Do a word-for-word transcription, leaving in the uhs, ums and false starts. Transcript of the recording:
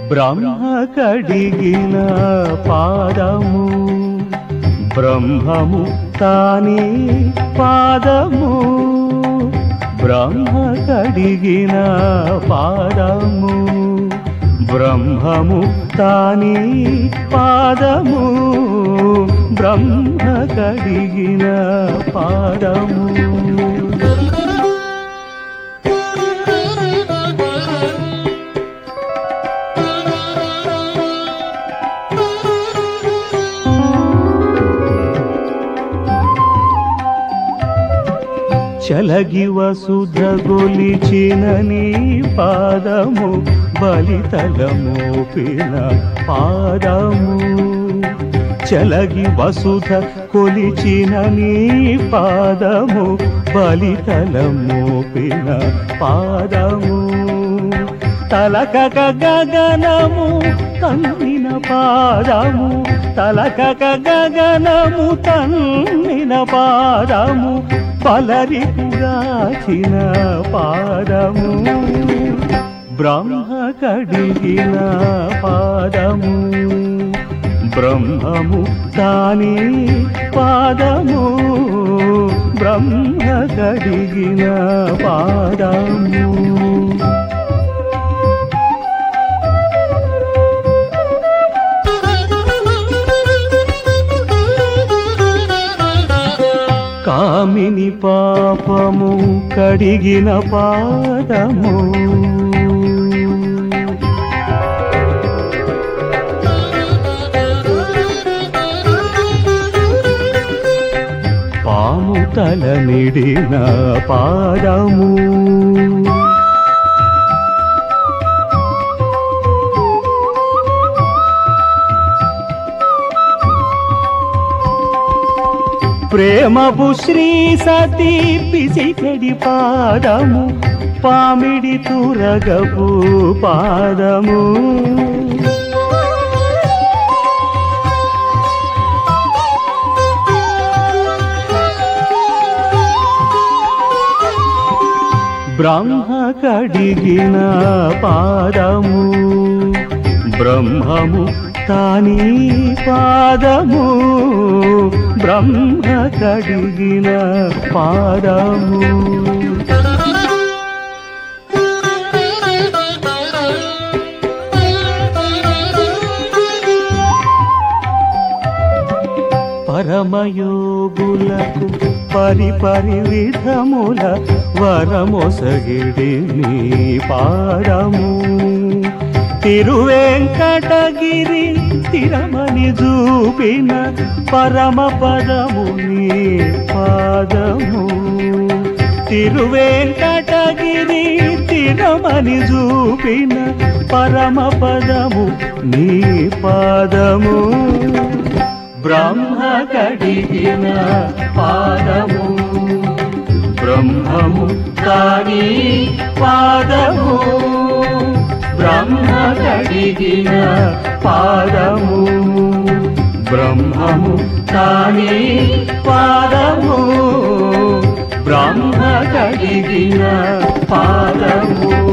బ్రహ్మ కడిగిన పాదము బ్రహ్మము తానే పాదము బ్రహ్మ కడిగిన పాదము బ్రహ్మము తానే పాదము బ్రహ్మ కడిగిన పాదము చలగి వసుధ గొలిచిన నీ పాదము బలితలమోపిన పాదము చలగి వసుధ కొలిచిన నీ పాదము బలితలమోపిన పాదము తలకక గగనము తన్నిన పాదము తలకక గగనము తన్నిన పాదము పలరిపుగాచిన పాదము బ్రహ్మ కడిగిన పాదము బ్రహ్మము తానే పాదము బ్రహ్మ కడిగిన పాదము కామిని పాపము కడిగిన పాదము పాము తల నిడిన పాదము ప్రేమపు శ్రీ సతీ పిసికెడి పాదము పామిడి తురగపు పాదము బ్రహ్మ కడిగిన పాదము బ్రహ్మము తానే పాదము బ్రహ్మ కడిగిన పాదము పరమయోగులకు పరిపరి విధముల వరమొసగిడి నీ పాదము తిరువేంకటగిరి తిరమని చూపిన పరమ పదము నీ పాదము తిరువేంకటగిరి తిరమని చూపిన పరమ పదము నీ పాదము బ్రహ్మ కడిగిన పాదము బ్రహ్మము తానే పాదము బ్రహ్మ కడిగిన పాదము బ్రహ్మము తానే పాదము బ్రహ్మ కడిగిన పాదము